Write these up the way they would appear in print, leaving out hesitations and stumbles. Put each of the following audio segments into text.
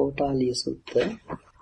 Potaliya Sutta.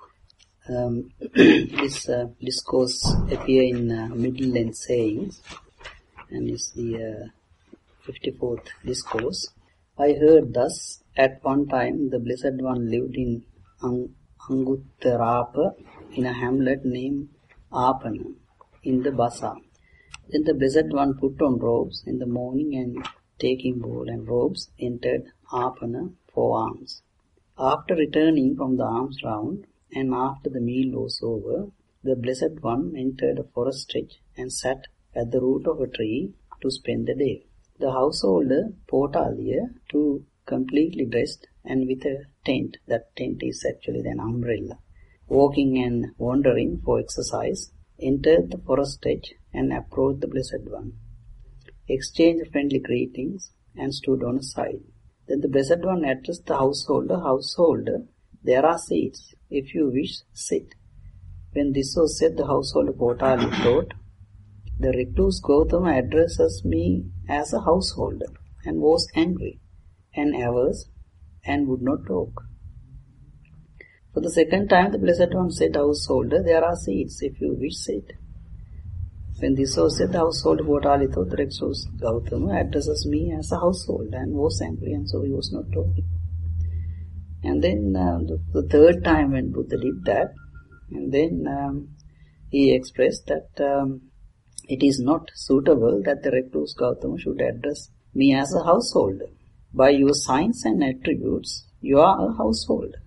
This discourse appear in Middle Length Sayings, and is the 54th discourse. I heard thus, at one time the Blessed One lived in Anguttarapa, in a hamlet named Apana, in the Basa. Then the Blessed One put on robes in the morning, and taking bowl and robes, entered Apana for alms. After returning from the alms round, and after the meal was over, the Blessed One entered a forest stretch and sat at the root of a tree to spend the day. The householder, Potaliya, too completely dressed and with a tent, that tent is actually an umbrella, walking and wandering for exercise, entered the forest stretch and approached the Blessed One, exchanged friendly greetings, and stood on a side. Then the Blessed One addressed the householder, Householder, there are seats. If you wish, sit. When this was said, the householder Potaliya thought, the recluse Gautama addresses me as a householder, and was angry and averse and would not talk. For the second time, the Blessed One said, Householder, there are seats. If you wish, sit. When this was said, the householder Potaliya thought, the recluse Gautama addresses me as a householder, and was angry, and so he was not talking. And then the third time when Buddha did that, and then he expressed that it is not suitable that the recluse Gautama should address me as a householder. By your signs and attributes, you are a householder.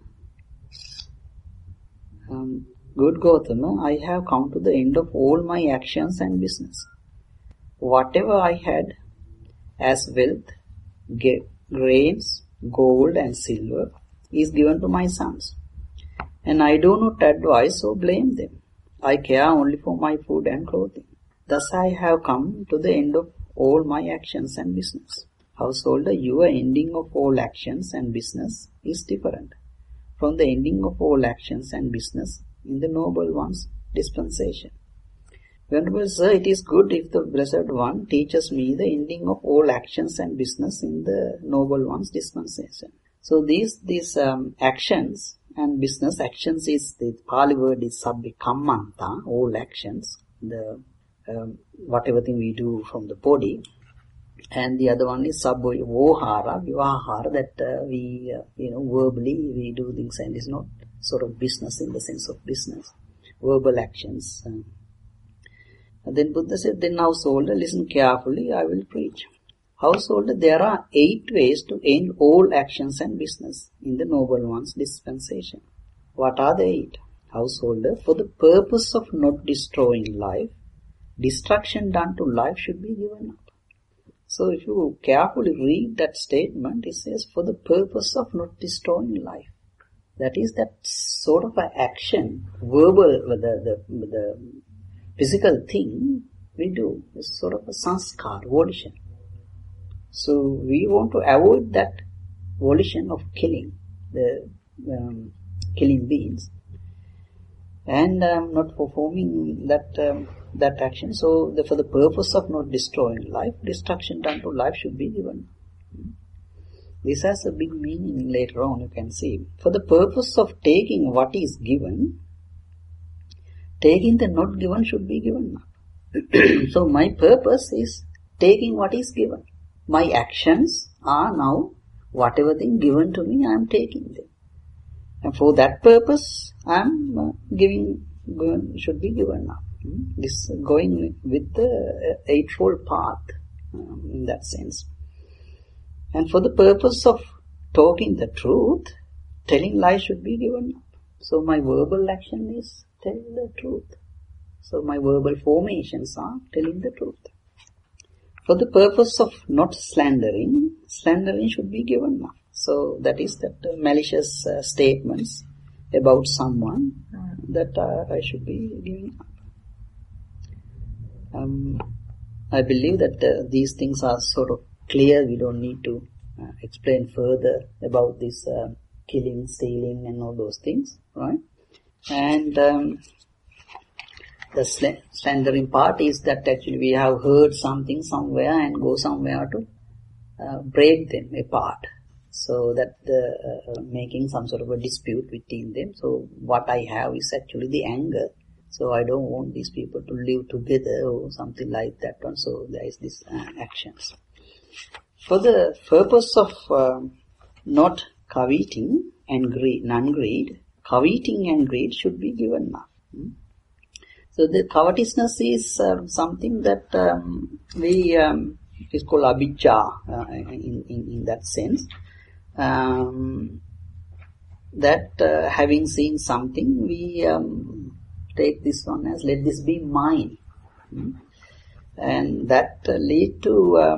Good Gautama, I have come to the end of all my actions and business. Whatever I had as wealth, grains, gold and silver, is given to my sons, and I do not advise or blame them. I care only for my food and clothing. Thus I have come to the end of all my actions and business. Householder, your ending of all actions and business is different from the ending of all actions and business in the Noble One's dispensation. Venerable Sir, it is good if the Blessed One teaches me the ending of all actions and business in the Noble One's dispensation. So these actions and business, actions is, the Pali word is sabbi kammanta, all actions, the whatever thing we do from the body, and the other one is sabbo vohara, vivahara, that we verbally we do things, and is not sort of business in the sense of business, verbal actions. And then Buddha said, then householder, listen carefully, I will preach. Householder, there are 8 ways to end all actions and business in the Noble One's dispensation. What are the 8? Householder, for the purpose of not destroying life, destruction done to life should be given up. So if you carefully read that statement, it says, for the purpose of not destroying life. That is that sort of an action, verbal, the physical thing we do is sort of a sanskar, volition. So we want to avoid that volition of killing, killing beings, and not performing that action. So for the purpose of not destroying life, destruction done to life should be given. This has a big meaning later on, you can see. For the purpose of taking what is given, taking the not given should be given. So my purpose is taking what is given. My actions are now, whatever thing given to me, I am taking them. And for that purpose, I am should be given up. This going with the eightfold path, in that sense. And for the purpose of talking the truth, telling lies should be given up. So my verbal action is telling the truth. So my verbal formations are telling the truth. For the purpose of not slandering, slandering should be given up. So that is that malicious statements about someone that I should be giving up. I believe that these things are sort of clear. We don't need to explain further about this killing, stealing and all those things, right? And the slandering part is that actually we have heard something somewhere and go somewhere to break them apart. So that making some sort of a dispute between them. So what I have is actually the anger. So I don't want these people to live together or something like that one. So there is this actions. For the purpose of not coveting and non-greed, coveting and greed should be given up. So the covetousness is something that it is called abhijja in that sense. That having seen something, we take this one as let this be mine, and that lead to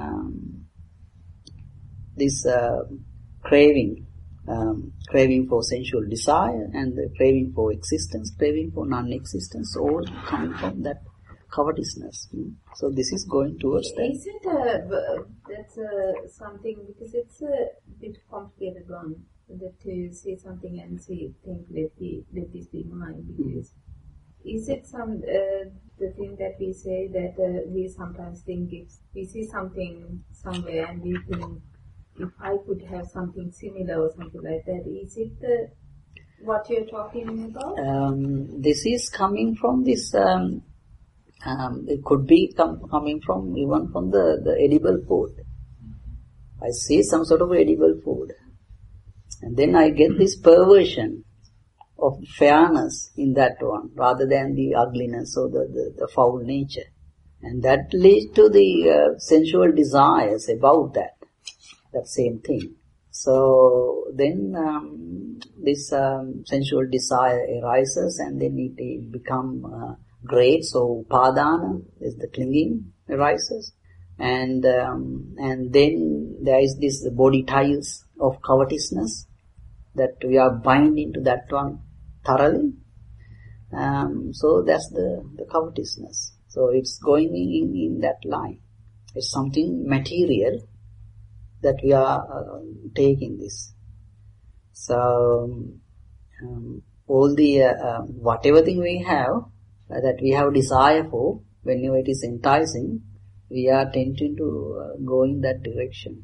this craving for sensual desire, and the craving for existence, craving for non-existence, all coming from that covetousness. So this is going towards that. Is it that's something, because it's a bit complicated one, that to see something and think let this be mine, because is it the thing that we say that we sometimes think if we see something somewhere and we think if I could have something similar or something like that, is it what you're talking about? This is coming from this. It could be coming from even from the edible food. I see some sort of edible food, and then I get this perversion of fairness in that one, rather than the ugliness or the foul nature, and that leads to the sensual desires about that same thing. So then this sensual desire arises, and then it become great. So upadana is the clinging arises, and then there is this body ties of covetousness that we are binding to that one thoroughly. So that's the covetousness. So it's going in that line. It's something material that we are taking this. So all the whatever thing we have that we have desire for, whenever it is enticing, we are tending to go in that direction.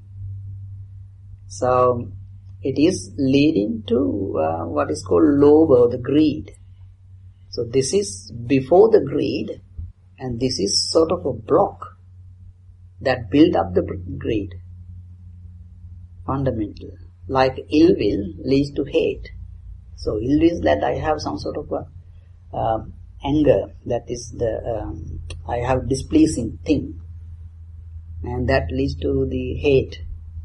So it is leading to what is called lobha, or the greed. So this is before the greed, and this is sort of a block that build up the greed. Fundamental. Like ill will leads to hate. So ill is that I have some sort of a anger, that is I have displeasing thing, and that leads to the hate.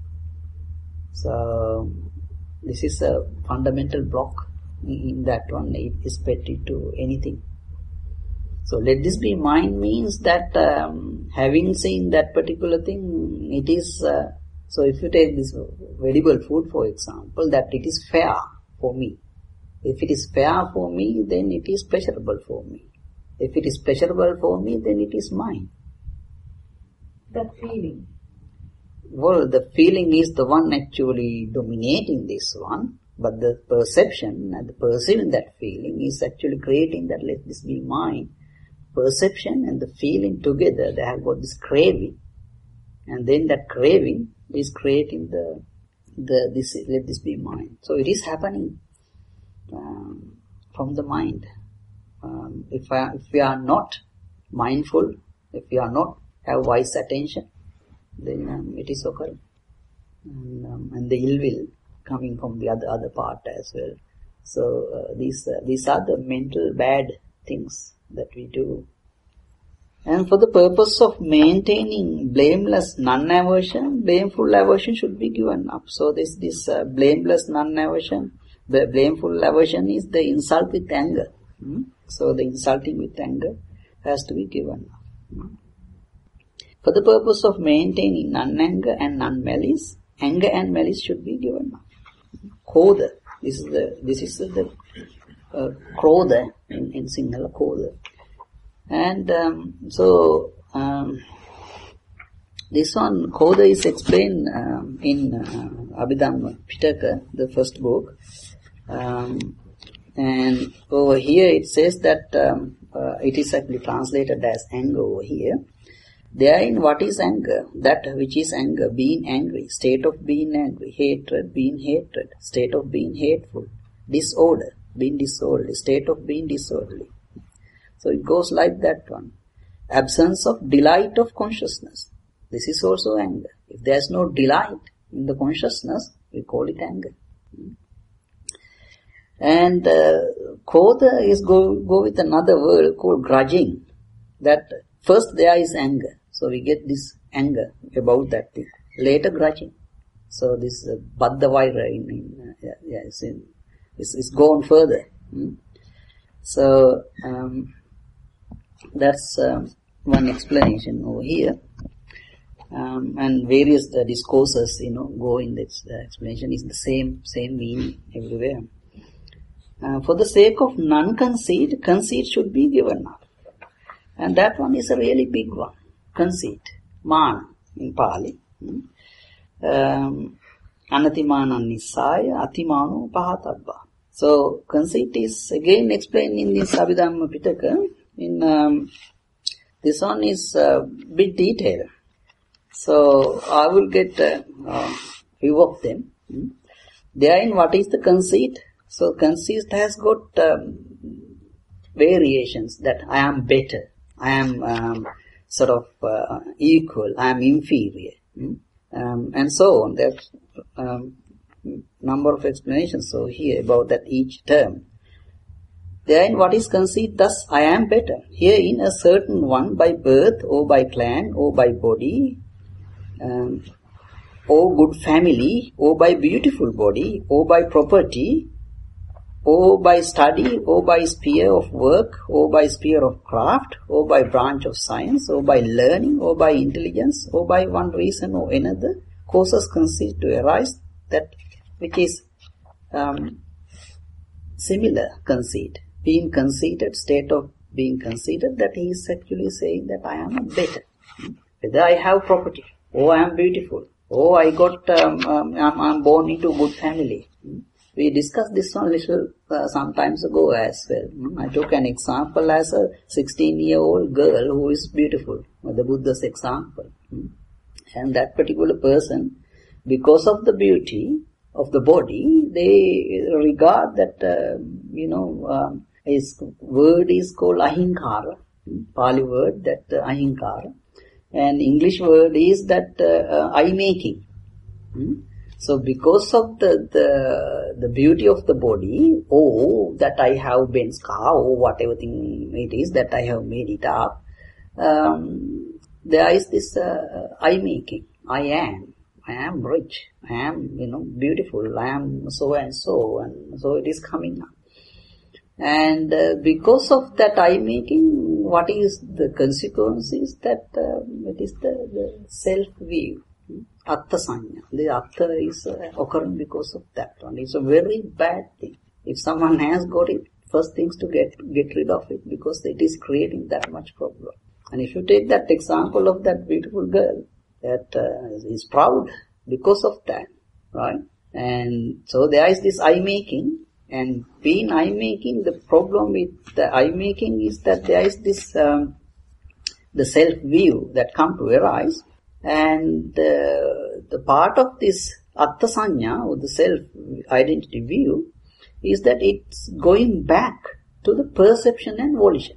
So this is a fundamental block in that one. It is petty to anything. So let this be mine means that having seen that particular thing, it is so if you take this edible food for example, that it is fair for me. If it is fair for me, then it is pleasurable for me. If it is pleasurable for me, then it is mine. That feeling. Well, the feeling is the one actually dominating this one, but the perception and the perceiving that feeling is actually creating that let this be mine. Perception and the feeling together, they have got this craving, and then that craving is creating this let this be mine. So it is happening from the mind. If we are not mindful, if we are not have wise attention, then it is occurring, and the ill will coming from the other part as well. So these are the mental bad things that we do. And for the purpose of maintaining blameless non-aversion, blameful aversion should be given up. So this blameless non-aversion, the blameful aversion is the insult with anger. So the insulting with anger has to be given up. For the purpose of maintaining non-anger and non-malice, anger and malice should be given up. Krodha, this is the krodha in Sinhala, krodha. And this one, krodha, is explained in Abhidhamma Pitaka, the first book. And over here it says that it is actually translated as anger over here. Therein what is anger? That which is anger, being angry, state of being angry, hatred, being hatred, state of being hateful, disorder, being disorderly, state of being disorderly. So it goes like that one. Absence of delight of consciousness. This is also anger. If there is no delight in the consciousness, we call it anger. And Kota is go with another word called grudging. That first there is anger. So we get this anger about that thing. Later grudging. So this Baddha Vaira it's gone further. So that's one explanation over here. And various discourses, go in this explanation. Is the same meaning everywhere. For the sake of non-conceit, conceit should be given up. And that one is a really big one. Conceit. Mana in Pali. Anatimanan nisaya atimano pahatabba. So conceit is again explained in this Abhidhamma Pitaka. This one is a bit detailed. So I will get few of them. Therein what is the conceit? So conceit has got variations that I am better, I am equal, I am inferior, and so on. There's number of explanations so here about that each term. Therein what is conceit? Thus I am better. Herein a certain one by birth or by clan or by body or good family or by beautiful body or by property or by study, or by sphere of work, or by sphere of craft, or by branch of science, or by learning, or by intelligence, or by one reason or another, causes conceit to arise, that which is similar conceit. Being conceited, state of being conceited, that he is actually saying that I am better. Whether I have property, or I am beautiful, or I got, I'm born into a good family. We discussed this one little some times ago as well. I took an example as a 16-year-old girl who is beautiful, the Buddha's example. And that particular person, because of the beauty of the body, they regard that, his word is called ahinkara, Pali word that ahinkara. And English word is that eye-making. So because of the beauty of the body, or that I have Benz car, or whatever thing it is that I have made it up, there is this eye-making. I am rich, I am, beautiful, I am so and so it is coming up. And because of that eye-making, what is the consequence is that it is the self-view. Atta sanya. The atta is occurring because of that one. It's a very bad thing. If someone has got it, first things to get rid of it, because it is creating that much problem. And if you take that example of that beautiful girl that is proud because of that, right? And so there is this eye-making, and being eye-making, the problem with the eye-making is that there is this the self-view that come to arise. And the part of this atta sanya, or the self-identity view, is that it's going back to the perception and volition.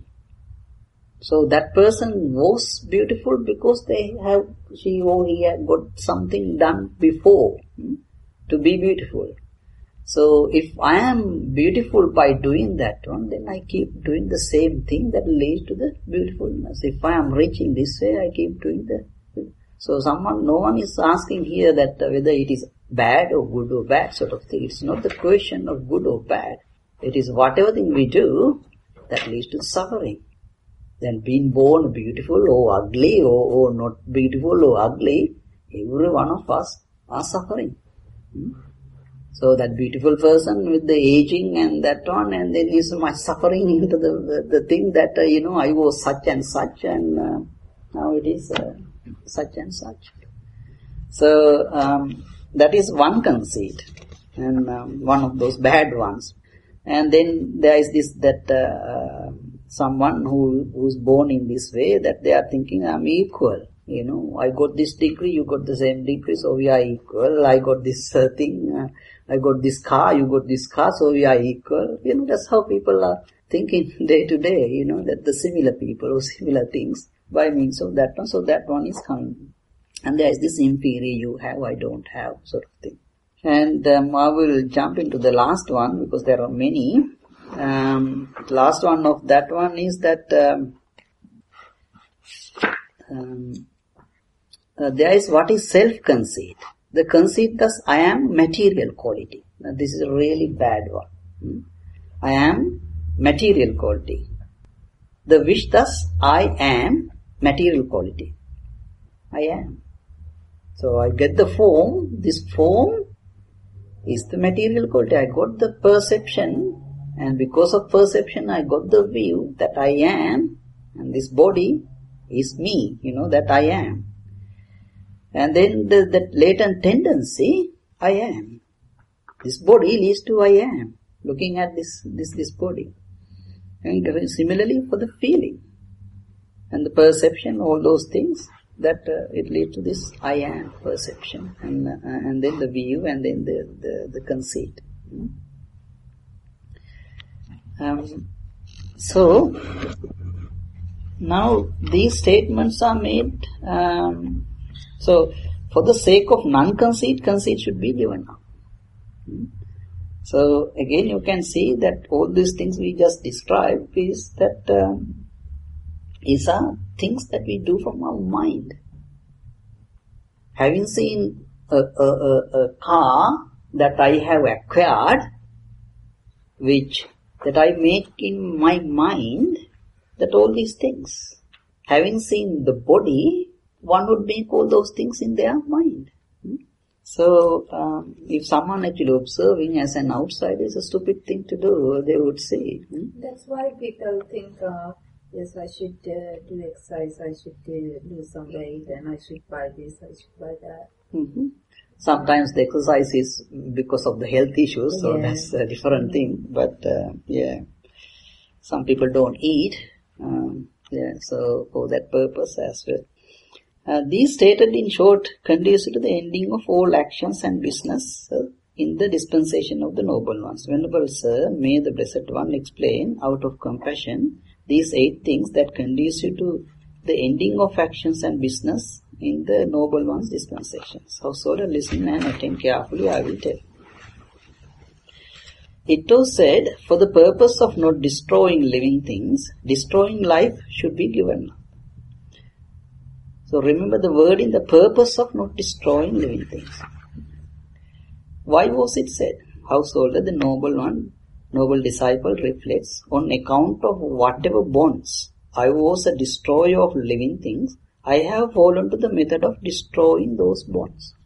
So that person was beautiful because she or he had got something done before to be beautiful. So if I am beautiful by doing that one, then I keep doing the same thing that leads to the beautifulness. If I am rich in this way, I keep doing the. So no one is asking here that whether it is bad or good or bad sort of thing. It's not the question of good or bad. It is whatever thing we do that leads to suffering. Then being born beautiful or ugly or not beautiful or ugly, every one of us are suffering. So that beautiful person with the aging and that one, and then is much suffering into the thing that, I was such and such, and now it is such and such. So that is one conceit, and one of those bad ones. And then there is this that someone who's born in this way, that they are thinking I'm equal. I got this degree, you got the same degree, so we are equal. I got this thing, I got this car, you got this car, so we are equal. That's how people are thinking day to day, that the similar people or similar things by means of that one. So that one is coming. And there is this inferior, you have, I don't have, sort of thing. And I will jump into the last one because there are many. Last one of that one is that there is what is self-conceit. The conceit thus, I am material quality. Now, this is a really bad one. I am material quality. The wish thus, I am material quality. I am. So I get the form. This form is the material quality. I got the perception, and because of perception I got the view that I am, and this body is me, that I am. And then that latent tendency, I am. This body leads to I am, looking at this body. And similarly for the feeling and the perception, all those things, that it leads to this I am perception, and then the view, and then the conceit. So now these statements are made. So for the sake of non-conceit, conceit should be given up. So again, you can see that all these things we just described is that these are things that we do from our mind. Having seen a car that I have acquired, which that I make in my mind, that all these things. Having seen the body, one would make all those things in their mind. So, if someone actually observing as an outsider is a stupid thing to do, they would say. That's why people think, yes, I should do exercise, I should lose some weight, and I should buy this, I should buy that. Mm-hmm. Sometimes the exercise is because of the health issues, so that's a different thing. But, some people don't eat, so for that purpose as well. These stated in short conducive to the ending of all actions and business in the dispensation of the noble ones. Venerable Sir, may the Blessed One explain out of compassion these 8 things that conducive to the ending of actions and business in the noble ones' dispensations. Householder, listen and attend carefully, I will tell. It was said, for the purpose of not destroying living things, destroying life should be given up. So remember the word in the purpose of not destroying living things. Why was it said? Householder, the noble one, noble disciple reflects, on account of whatever bonds I was a destroyer of living things, I have fallen to the method of destroying those bonds.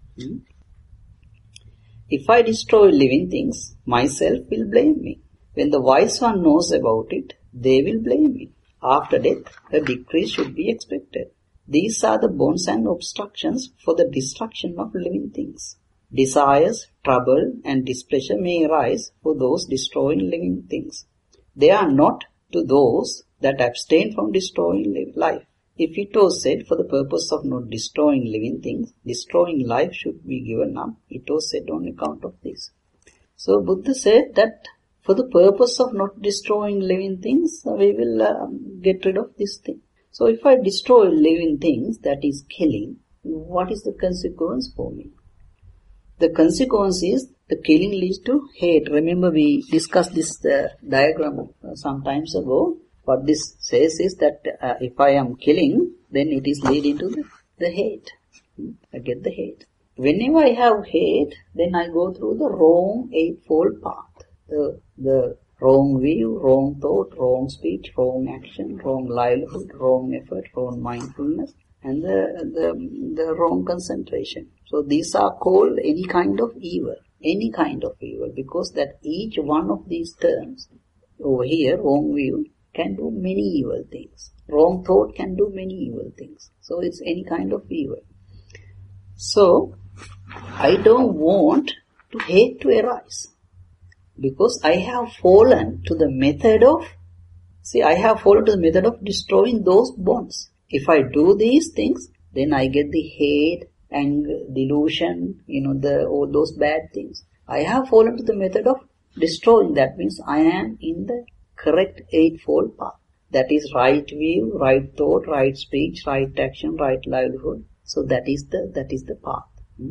If I destroy living things, myself will blame me. When the wise one knows about it, they will blame me. After death, a decrease should be expected. These are the bonds and obstructions for the destruction of living things. Desires, trouble and displeasure may arise for those destroying living things. They are not to those that abstain from destroying life. If it was said for the purpose of not destroying living things, destroying life should be given up. It was said on account of this. So Buddha said that for the purpose of not destroying living things, we will get rid of this thing. So if I destroy living things, that is killing, what is the consequence for me? The consequence is the killing leads to hate. Remember we discussed this diagram some times ago. What this says is that if I am killing, then it is leading to the hate. I get the hate. Whenever I have hate, then I go through the wrong eightfold path. The wrong view, wrong thought, wrong speech, wrong action, wrong livelihood, wrong effort, wrong mindfulness, and the wrong concentration. So these are called any kind of evil, because that each one of these terms over here, wrong view, can do many evil things. Wrong thought can do many evil things. So it's any kind of evil. So I don't want to hate to arise, because I have fallen to the method of See, I have followed the method of destroying those bonds. If I do these things, then I get the hate, anger, delusion, all those bad things. I have followed the method of destroying. That means I am in the correct eightfold path. That is right view, right thought, right speech, right action, right livelihood. So that is the path.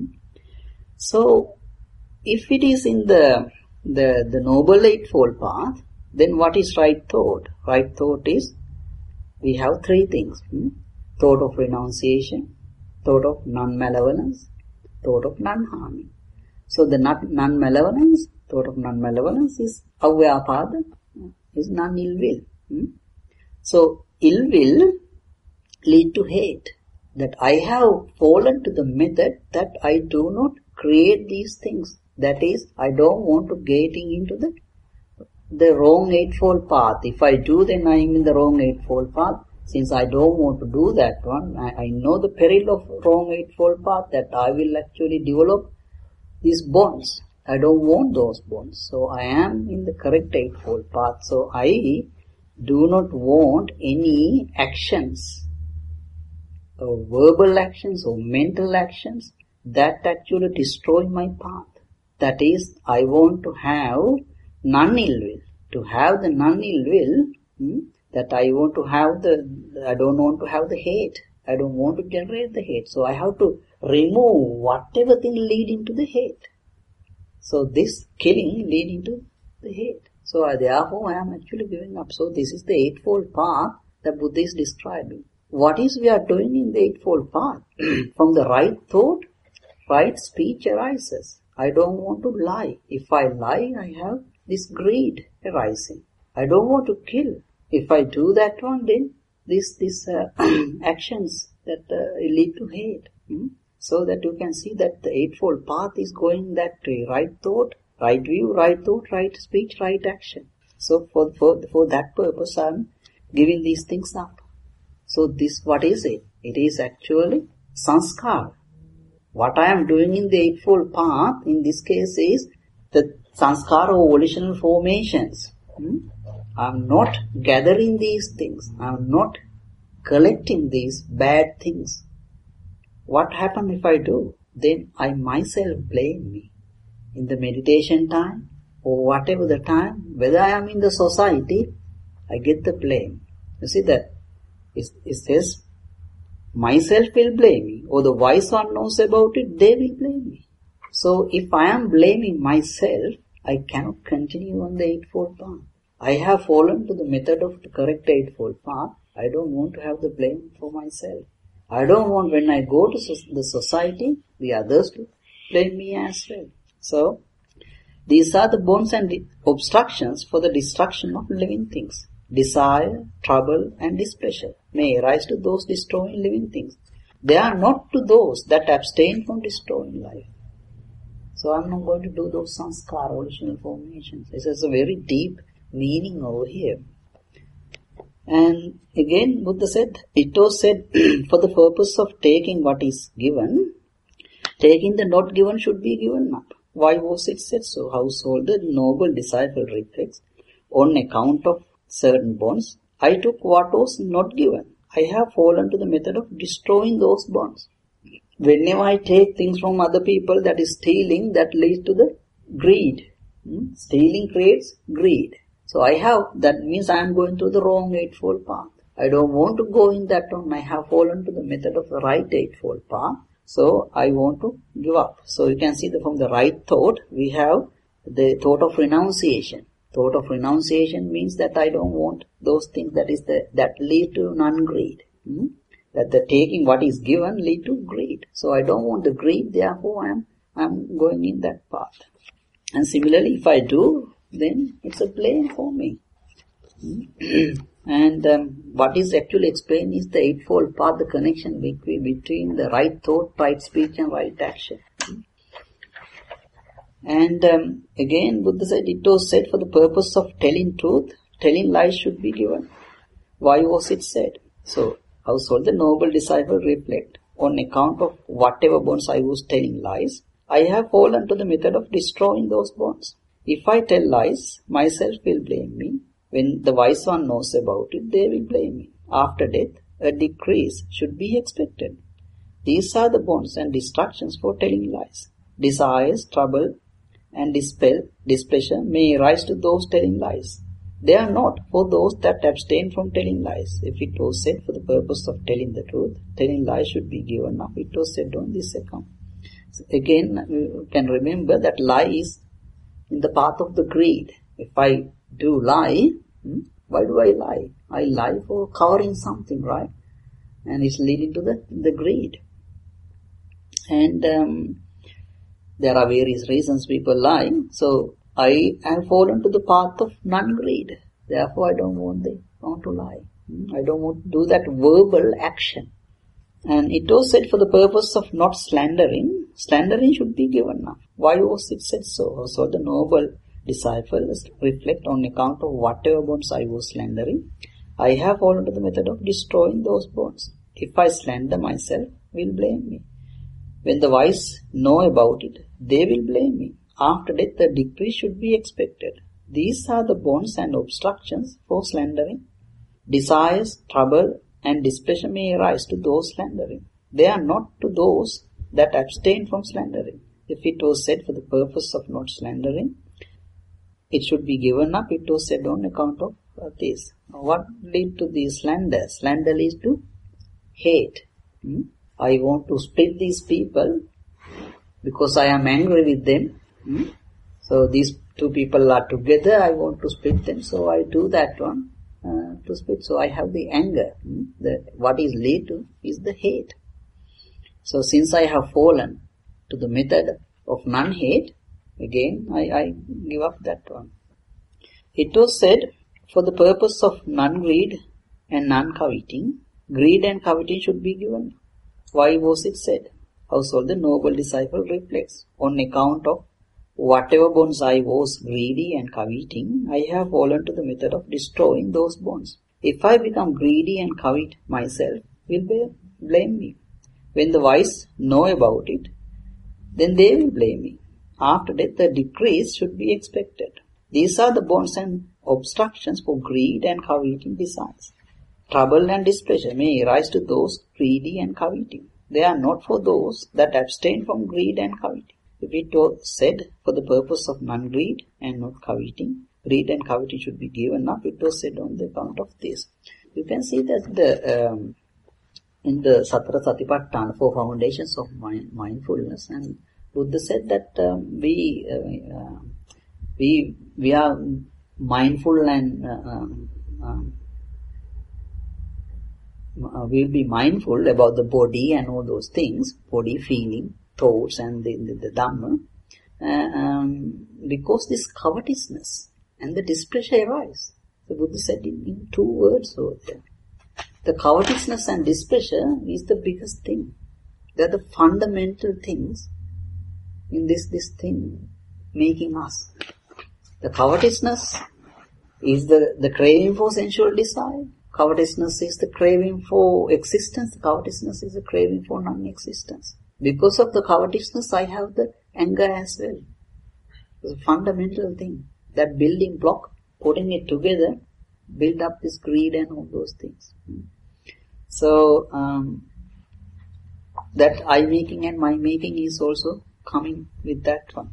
So if it is in the noble eightfold path, then what is right thought? Right thought is, we have three things. Thought of renunciation, thought of non-malevolence, thought of non-harming. So the non-malevolence, thought of non-malevolence is avyapada, is non-ill will. So ill will lead to hate. That I have fallen to the method that I do not create these things. That is, I don't want to getting into the wrong eightfold path. If I do, then I am in the wrong eightfold path. Since I don't want to do that one, I know the peril of wrong eightfold path, that I will actually develop these bonds. I don't want those bonds. So I am in the correct eightfold path. So I do not want any actions, or verbal actions or mental actions that actually destroy my path. That is, I want to have non-ill will. To have the non-ill will, that I want to have I don't want to have the hate. I don't want to generate the hate. So I have to remove whatever thing leading to the hate. So this killing leading to the hate. So therefore I am actually giving up. So this is the eightfold path that Buddha is describing. What is we are doing in the eightfold path? From the right thought, right speech arises. I don't want to lie. If I lie, I have this greed arising. I don't want to kill. If I do that one, then these actions that lead to hate. So that you can see that the eightfold path is going that way. Right thought, right view, right thought, right speech, right action. So for that purpose, I am giving these things up. So this, what is it? It is actually sanskar. What I am doing in the eightfold path, in this case, is the sanskara or volitional formations. I am not gathering these things. I am not collecting these bad things. What happens if I do? Then I myself blame me. In the meditation time, or whatever the time, whether I am in the society, I get the blame. You see that? It says, myself will blame me, or the wise one knows about it, they will blame me. So if I am blaming myself, I cannot continue on the eightfold path. I have fallen to the method of the correct eightfold path. I don't want to have the blame for myself. I don't want when I go to the society, the others to blame me as well. So, these are the bonds and obstructions for the destruction of living things. Desire, trouble and displeasure may arise to those destroying living things. They are not to those that abstain from destroying life. So I'm not going to do those sanskara, original formations. This is a very deep meaning over here. And again Buddha said, it was said, for the purpose of taking what is given, taking the not given should be given up. Why was it said so? Household, the noble disciple reflects, on account of certain bonds, I took what was not given. I have fallen to the method of destroying those bonds. Whenever I take things from other people, that is stealing, that leads to the greed. Stealing creates greed. So that means I am going through the wrong eightfold path. I don't want to go in that one. I have fallen to the method of the right eightfold path. So I want to give up. So you can see that from the right thought, we have the thought of renunciation. Thought of renunciation means that I don't want those things that lead to non-greed. That the taking what is given lead to greed. So I don't want the greed, therefore I'm going in that path. And similarly, if I do, then it's a blame for me. And what is actually explained is the eightfold path, the connection between the right thought, right speech and right action. And again Buddha said, it was said for the purpose of telling truth, telling lies should be given. Why was it said? So, household, the noble disciple reflect, on account of whatever bonds I was telling lies, I have fallen to the method of destroying those bonds. If I tell lies, myself will blame me. When the wise one knows about it, they will blame me. After death, a decrease should be expected. These are the bonds and distractions for telling lies. Desires, trouble, and displeasure may rise to those telling lies. They are not for those that abstain from telling lies. If it was said for the purpose of telling the truth, telling lies should be given up. It was said on this account. So again, you can remember that lie is in the path of the greed. If I do lie, why do I lie? I lie for covering something, right? And it's leading to the greed. And there are various reasons people lie. So I have fallen to the path of non-greed. Therefore, I don't want to lie. I don't want to do that verbal action. And it was said for the purpose of not slandering. Slandering should be given up. Why was it said so? So the noble disciples reflect on account of whatever bonds I was slandering. I have fallen to the method of destroying those bonds. If I slander myself, will blame me. When the wise know about it, they will blame me. After death, a decrease should be expected. These are the bonds and obstructions for slandering. Desires, trouble, and displeasure may arise to those slandering. They are not to those that abstain from slandering. If it was said for the purpose of not slandering, it should be given up. It was said on account of this. What leads to the slander? Slander leads to hate. I want to split these people because I am angry with them. So these two people are together, I want to split them, so I do that one to split. So I have the anger. What is lead to is the hate. So since I have fallen to the method of non-hate, again I give up that one. It was said for the purpose of non-greed and non-coveting, greed and coveting should be given. Why was it said? Also the noble disciple reflects on account of whatever bonds I was greedy and coveting, I have fallen to the method of destroying those bonds. If I become greedy and covet myself, will blame me. When the wise know about it, then they will blame me. After death, a decrease should be expected. These are the bonds and obstructions for greed and coveting desires. Trouble and displeasure may arise to those greedy and coveting. They are not for those that abstain from greed and coveting. If it was said for the purpose of non-greed and not coveting, greed and coveting should be given up. It was said on the account of this. You can see that in the Satara Satipatthana, 4 foundations of mindfulness, and Buddha said that we are mindful and we'll be mindful about the body and all those things, body, feeling, thoughts and the Dhamma, because this covetousness and the displeasure arise. The Buddha said in 2 words over there. The covetousness and displeasure is the biggest thing. They are the fundamental things in this thing making us. The covetousness is the craving for sensual desire. Covetousness is the craving for existence. Covetousness is the craving for non-existence. Because of the covetousness, I have the anger as well. It's a fundamental thing. That building block, putting it together, build up this greed and all those things. So, that I making and my making is also coming with that one.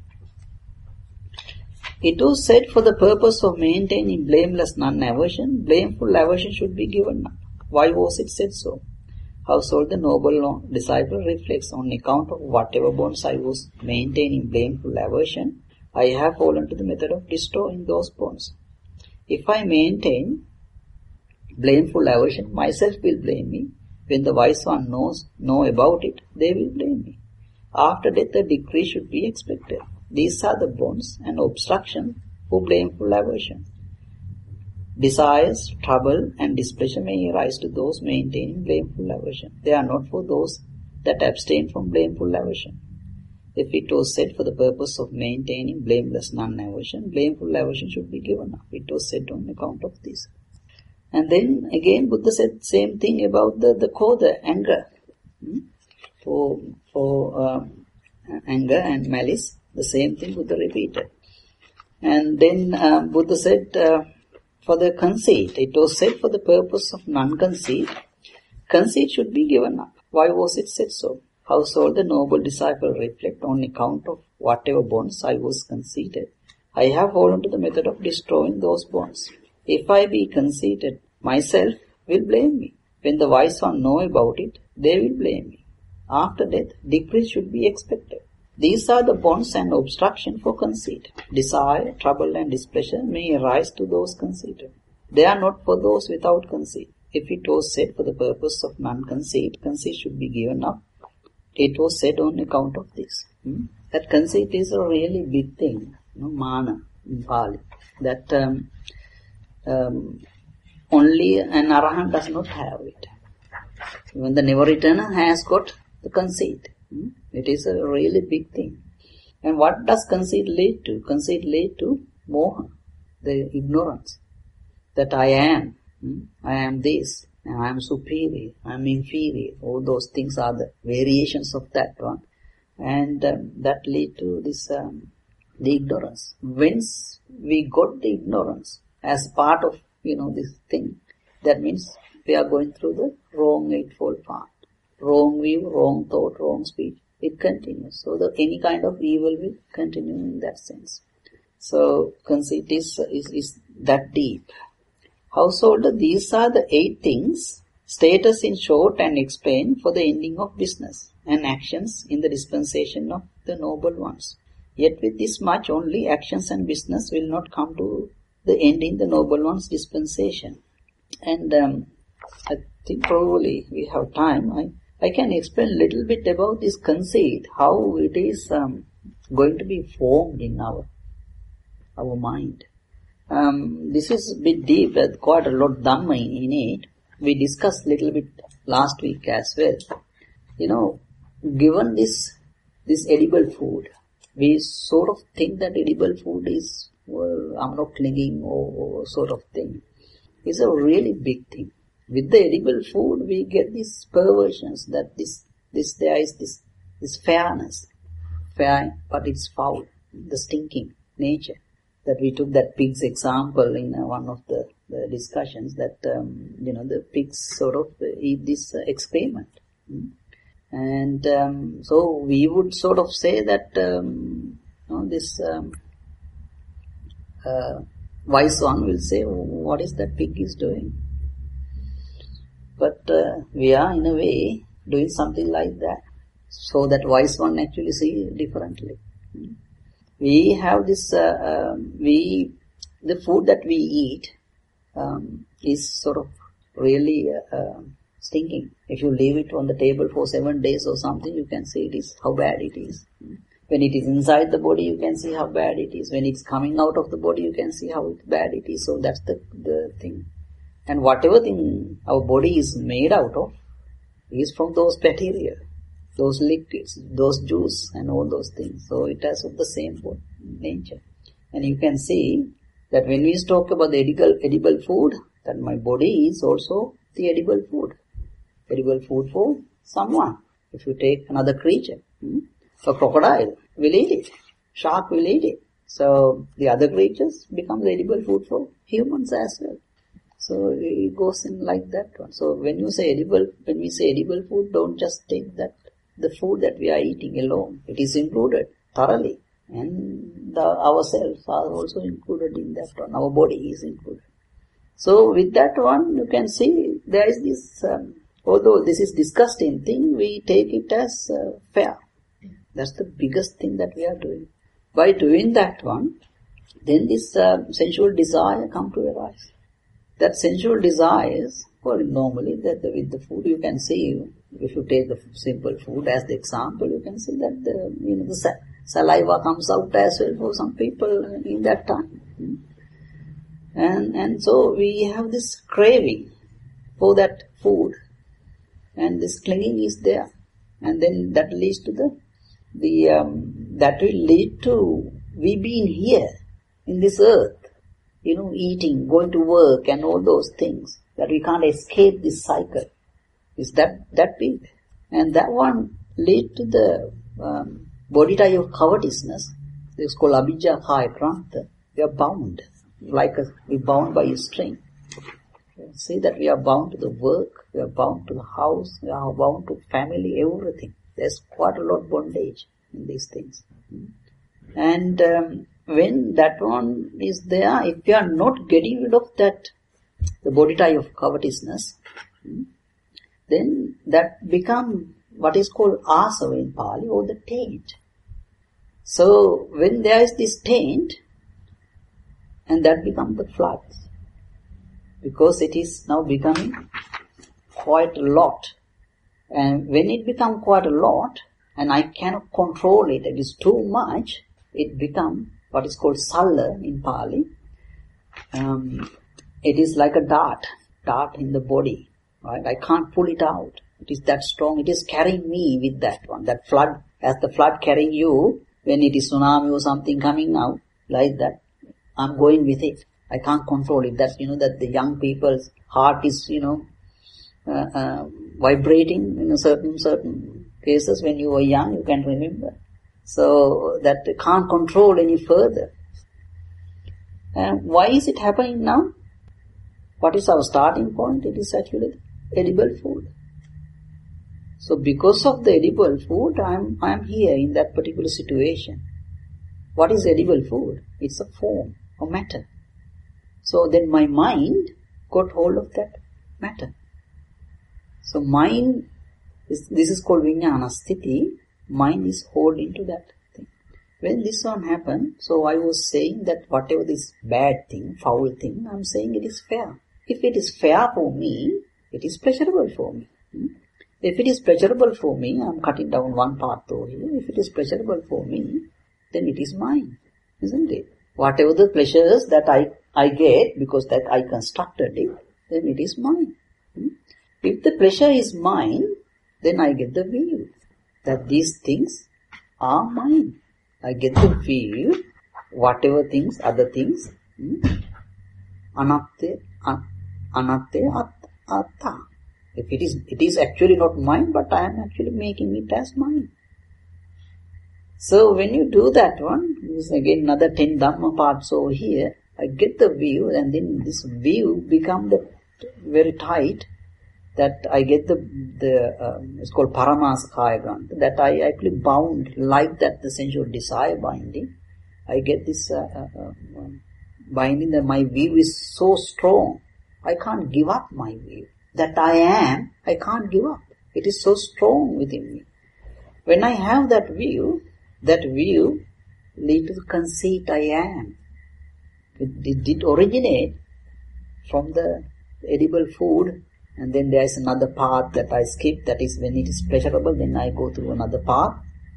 It was said for the purpose of maintaining blameless non-aversion, blameful aversion should be given up. Why was it said so? Household the noble disciple reflects on account of whatever bonds I was maintaining blameful aversion, I have fallen to the method of destroying those bonds. If I maintain blameful aversion, myself will blame me. When the wise one know about it, they will blame me. After death, a decrease should be expected. These are the bonds and obstructions for blameful aversion. Desires, trouble and displeasure may arise to those maintaining blameful aversion. They are not for those that abstain from blameful aversion. If it was said for the purpose of maintaining blameless non-aversion, blameful aversion should be given up. It was said on account of this. And then again Buddha said same thing about the krodha, anger. For anger and malice, the same thing Buddha repeated. And then Buddha said for the conceit. It was said for the purpose of non-conceit. Conceit should be given up. Why was it said so? Howsoever the noble disciple reflect on account of whatever bonds I was conceited, I have fallen to the method of destroying those bonds. If I be conceited, myself will blame me. When the wise one know about it, they will blame me. After death, decrease should be expected. These are the bonds and obstruction for conceit. Desire, trouble and displeasure may arise to those conceited. They are not for those without conceit. If it was said for the purpose of non-conceit, conceit should be given up. It was said on account of this. That conceit is a really big thing. Mana in Pali. That only an Arahant does not have it. Even the never returner has got the conceit. It is a really big thing. And what does conceit lead to? Conceit lead to moha, the ignorance. That I am this, I am superior, I am inferior. All those things are the variations of that one. And that lead to this, the ignorance. Once we got the ignorance as part of, this thing, that means we are going through the wrong eightfold path. Wrong view, wrong thought, wrong speech. It continues. So any kind of evil will continue in that sense. So conceit is that deep. Householder, these are the 8 things, status in short and explained for the ending of business and actions in the dispensation of the noble ones. Yet with this much only, actions and business will not come to the end in the noble one's dispensation. And I think probably we have time. I can explain a little bit about this conceit, how it is going to be formed in our mind. This is a bit deep, quite a lot Dhamma in it. We discussed a little bit last week as well. Given this edible food, we sort of think that edible food is amro clinging or sort of thing. It's a really big thing. With the edible food, we get these perversions that there is this fairness, fair, but it's foul, the stinking nature. That we took that pig's example in one of the discussions that, the pigs sort of eat this excrement. And so we would sort of say that, this wise one will say, what is that pig is doing? But we are in a way doing something like that, so that wise one actually see differently. We have this, the food that we eat is sort of really stinking. If you leave it on the table for 7 days or something, you can see how bad it is. When it is inside the body, you can see how bad it is. When it's coming out of the body, you can see how bad it is. So that's the thing. And whatever thing our body is made out of is from those bacteria, those liquids, those juice and all those things. So it has of the same nature. And you can see that when we talk about the edible food, that my body is also the edible food. Edible food for someone. If you take another creature, a crocodile will eat it, shark will eat it. So the other creatures become the edible food for humans as well. So it goes in like that one. So when we say edible food, don't just take that the food that we are eating alone. It is included thoroughly, and ourselves are also included in that one. Our body is included. So with that one, you can see there is this. Although this is disgusting thing, we take it as fair. That's the biggest thing that we are doing. By doing that one, then this sensual desire come to arise. That sensual desires, normally with the food you can see, if you take the simple food as the example, you can see that the saliva comes out as well for some people in that time. And so we have this craving for that food, and this clinging is there, and then that leads to that will lead to we being here in this earth, eating, going to work and all those things, that we can't escape this cycle. Is that big? And that one lead to the body type of covetousness. It's called abhijja kaya kranta. We are bound. like we're bound by a string. See that we are bound to the work, we are bound to the house, we are bound to family, everything. There's quite a lot of bondage in these things. And when that one is there, if you are not getting rid of that, the body tie of covetousness, then that become what is called asava in Pali, or the taint. So when there is this taint, and that becomes the floods, because it is now becoming quite a lot. And when it becomes quite a lot, and I cannot control it, it is too much, it becomes what is called salla in Pali. It is like a dart in the body, right? I can't pull it out. It is that strong. It is carrying me with that one. That flood, as the flood carrying you, when it is tsunami or something coming out, like that, I'm going with it. I can't control it. That, that the young people's heart is, vibrating in a certain cases. When you were young, you can remember. So that can't control any further. And why is it happening now? What is our starting point? It is actually edible food. So because of the edible food, I am here in that particular situation. What is edible food? It's a form, a matter. So then my mind got hold of that matter. So mind, this is called vijnana sthiti, mind is holding to that thing. When this one happened, so I was saying that whatever this bad thing, foul thing, I'm saying it is fair. If it is fair for me, it is pleasurable for me. If it is pleasurable for me, I'm cutting down one part over here. If it is pleasurable for me, then it is mine, isn't it? Whatever the pleasures that I get, because that I constructed it, then it is mine. If the pleasure is mine, then I get the view that these things are mine. I get the view, whatever things, other things, anatte atta. If it is actually not mine, but I am actually making it as mine. So when you do that one, this is again another 10 Dhamma parts over here, I get the view, and then this view become very tight, that I get it's called Paramasakaya Grantha, that I actually bound like that, the sensual desire binding. I get this binding that my view is so strong, I can't give up my view. That I am, I can't give up. It is so strong within me. When I have that view leads to the conceit I am. It did originate from the edible food, and then there is another path that I skip, that is when it is pleasurable, then I go through another path.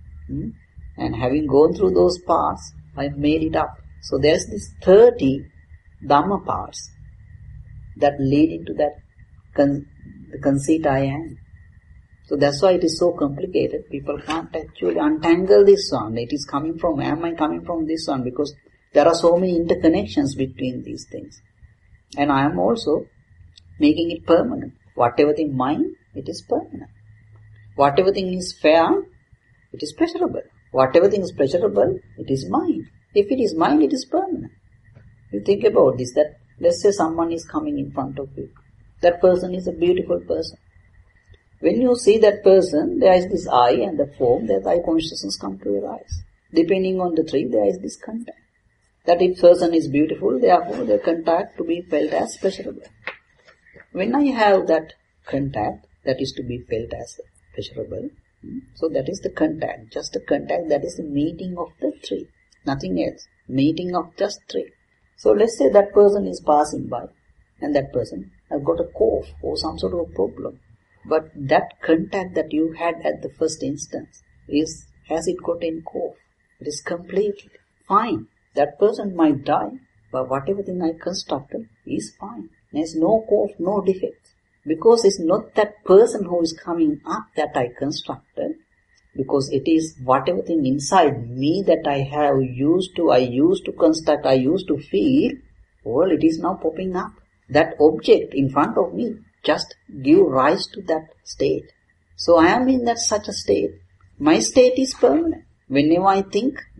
And having gone through those paths, I made it up. So there is this 30 Dhamma paths that lead into that the conceit I am. So that's why it is so complicated. People can't actually untangle this one. It is coming from, am I coming from this one? Because there are so many interconnections between these things. And I am also making it permanent. Whatever thing mine, it is permanent. Whatever thing is fair, it is pleasurable. Whatever thing is pleasurable, it is mine. If it is mine, it is permanent. You think about this, that let's say someone is coming in front of you. That person is a beautiful person. When you see that person, there is this eye and the form, that eye consciousness come to your eyes. Depending on the three, there is this contact. That if person is beautiful, therefore the contact to be felt as pleasurable. When I have that contact, that is to be felt as pleasurable, so that is the contact, just a contact, that is the meeting of the three, nothing else, meeting of just three. So let's say that person is passing by, and that person has got a cough or some sort of a problem. But that contact that you had at the first instance has it got any cough? It is completely fine. That person might die, but whatever thing I constructed is fine. There is no cough, no defects. Because it's not that person who is coming up that I constructed, because it is whatever thing inside me that I used to construct, I used to feel, well, it is now popping up. That object in front of me just give rise to that state. So I am in that such a state. My state is permanent. Whenever I think,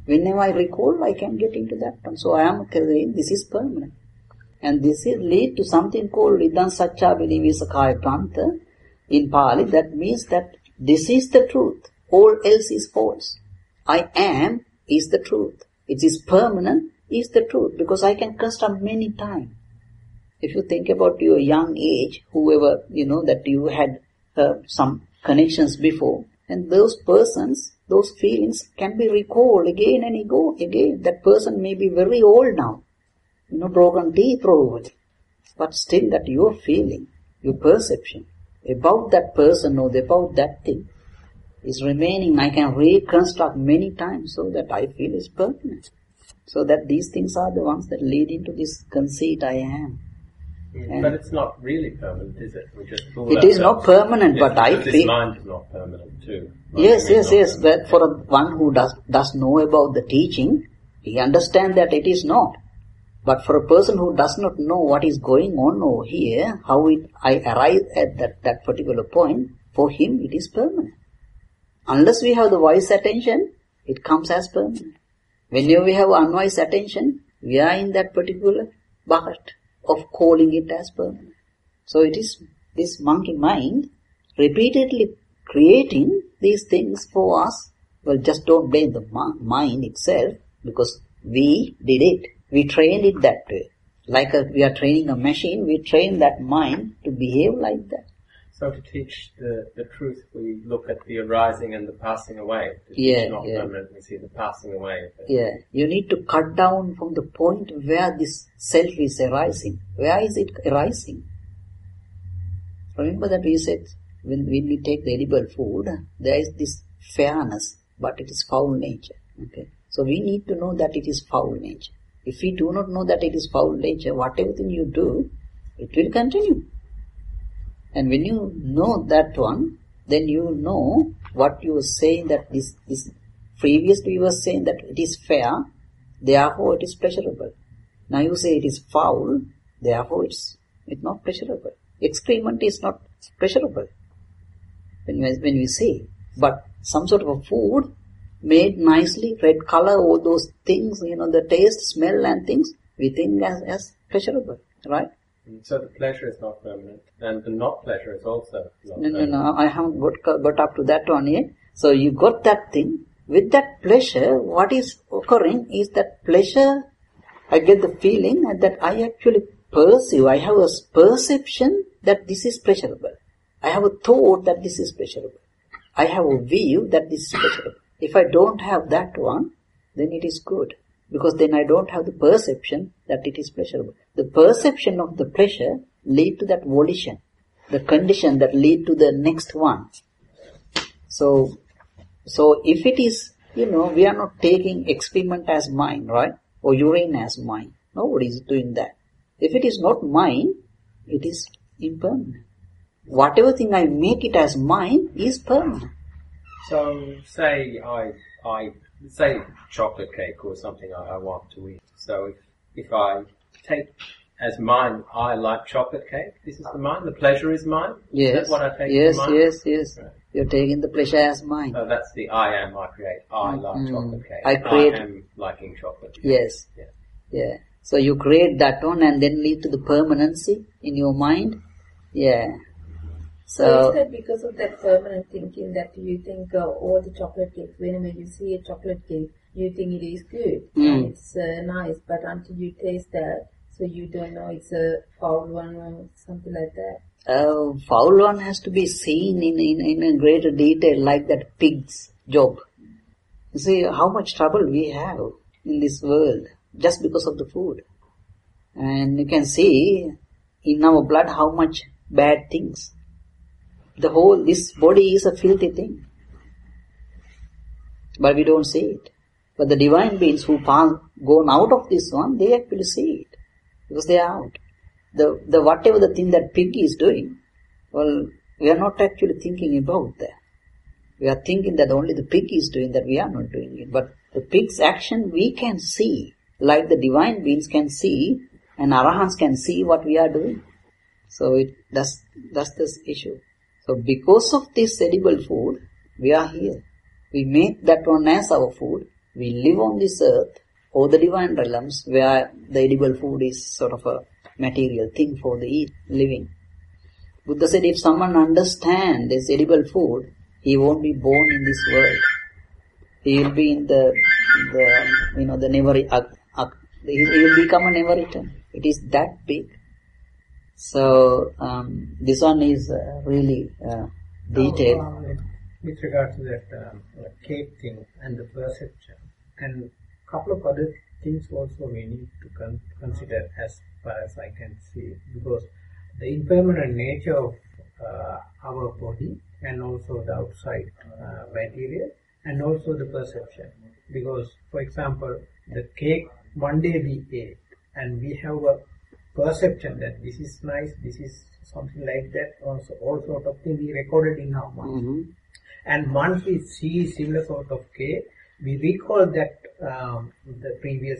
Whenever I recall, I can get into that one. So I am saying this is permanent. And this is lead to something called Idan Satcha Vinivisakaya Pranta in Pali. That means that this is the truth. All else is false. I am is the truth. It is permanent is the truth. Because I can construct many times. If you think about your young age, whoever, that you had some connections before, and those persons, those feelings can be recalled again and again. That person may be very old now, broken teeth probably. But still that your feeling, your perception about that person or about that thing is remaining. I can reconstruct many times so that I feel is permanent. So that these things are the ones that lead into this conceit I am. But it's not really permanent, is it? We just fool it is not permanent, but I feel... This mind is not permanent too. Yes. But for one who does know about the teaching, he understands that it is not. But for a person who does not know what is going on over here, how I arrive at that particular point, for him it is permanent. Unless we have the wise attention, it comes as permanent. Whenever we have unwise attention, we are in that particular bucket of calling it as permanent. So it is this monkey mind repeatedly creating these things for us. Well, just don't blame the mind itself, because we did it. We trained it that way. Like we are training a machine, we train that mind to behave like that. So to teach the truth, we look at the arising and the passing away. To teach not permanent, we see the passing away. You need to cut down from the point where this self is arising. Where is it arising? Remember that we said, when we take the edible food, there is this fairness, but it is foul nature. Okay, so we need to know that it is foul nature. If we do not know that it is foul nature, whatever thing you do, it will continue. And when you know that one, then you know what you were saying, that this previously you were saying that it is fair, therefore it is pleasurable. Now you say it is foul, therefore it's not pleasurable. Excrement is not pleasurable when we say. But some sort of a food made nicely, red color, all those things, the taste, smell and things, we think as pleasurable, right? So the pleasure is not permanent, and the not pleasure is also not permanent. No, I haven't got up to that one yet. So you got that thing. With that pleasure, what is occurring is that pleasure, I get the feeling that I actually perceive, I have a perception that this is pleasurable. I have a thought that this is pleasurable. I have a view that this is pleasurable. If I don't have that one, then it is good. Because then I don't have the perception that it is pleasurable. The perception of the pleasure lead to that volition, the condition that lead to the next one. So if it is, we are not taking experiment as mine, right? Or urine as mine. Nobody is doing that. If it is not mine, it is impermanent. Whatever thing I make it as mine is permanent. So say I say chocolate cake or something I want to eat. So if I take as mine, I like chocolate cake, this is the mine, the pleasure is mine? Yes. Is that what I take as mine? Yes. Right. You're taking the pleasure as mine. So that's the I am I create. I like chocolate cake. I am liking chocolate cake. Yes. Yeah. So you create that one and then lead to the permanency in your mind. Yeah. So is that because of that permanent thinking that you think all the chocolate cakes, whenever you see a chocolate cake, you think it is good and it's nice, but until you taste that, so you don't know it's a foul one or something like that? Foul one has to be seen in a greater detail, like that pig's job. You see how much trouble we have in this world just because of the food. And you can see in our blood how much bad things. This body is a filthy thing. But we don't see it. But the divine beings who gone out of this one, they actually see it. Because they are out. The whatever the thing that pig is doing, well, we are not actually thinking about that. We are thinking that only the pig is doing that, we are not doing it. But the pig's action we can see, like the divine beings can see, and arahants can see what we are doing. So that's this issue. So because of this edible food, we are here. We make that one as our food, We live on this earth or the divine realms where the edible food is sort of a material thing for the living. Buddha said if someone understands this edible food, he won't be born in this world. He will be in the never, he will become a never return. It is that big. So, this one is really detailed. With regard to that cake thing and the perception, and a couple of other things also we need to consider as far as I can see, because the impermanent nature of our body and also the outside material and also the perception. Because, for example, the cake one day we ate and we have a perception that this is nice, this is something like that, also all sort of thing we recorded in our mind. Mm-hmm. And once we see similar sort of cake, we recall that the previous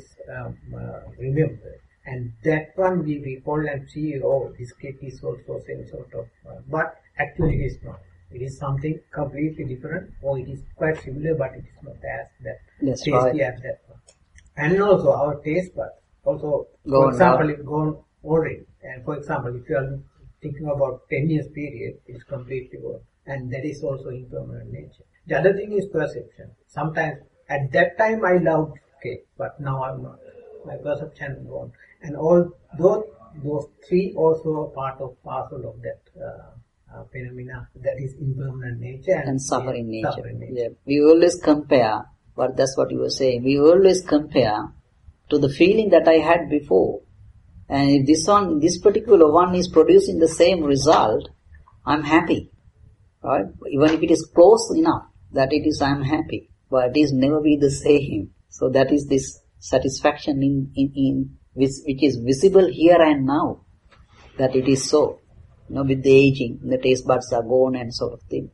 remember, and that one we recall and see, oh, this cake is also same sort of, but actually it is not. It is something completely different, or it is quite similar, but it is not as that tasty right. as that one. And also our taste buds also, for example, it gone already. And for example, if you are thinking about 10 years period, it is completely gone. And that is also impermanent nature. The other thing is perception. Sometimes at that time I loved cake, but now I'm not. My perception is gone. And all those three also are part of parcel of that phenomena that is impermanent nature and suffering nature. Yeah. We always compare, but that's what you were saying. We always compare to the feeling that I had before. And if this particular one is producing the same result, I'm happy. Right? Even if it is close enough that it is, I'm happy. But it is never be the same. So that is this satisfaction in which is visible here and now. That it is so. With the aging, the taste buds are gone and sort of thing.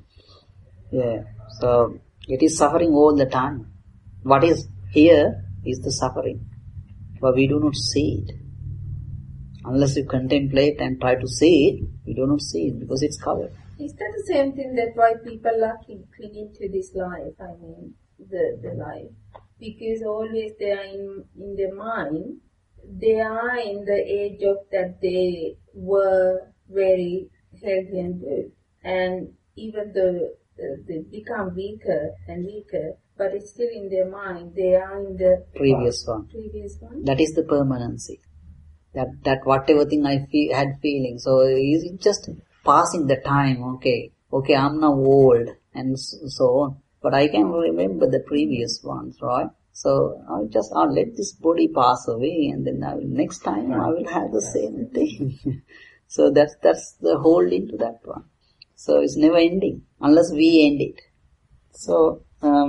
Yeah. So it is suffering all the time. What is here is the suffering. But we do not see it. Unless you contemplate and try to see it, you do not see it because it's covered. Is that the same thing that why people are clinging to this life? I mean, the life. Because always they are in their mind, they are in the age of that they were very healthy and good. And even though they become weaker and weaker, but it's still in their mind, they are in the previous one. That is the permanency. That whatever thing I had feeling. So it's just passing the time, okay, I'm now old and so on. But I can remember the previous ones, right? So I'll just let this body pass away and then next time I will have the same thing. So that's the holding to that one. So it's never ending unless we end it. So,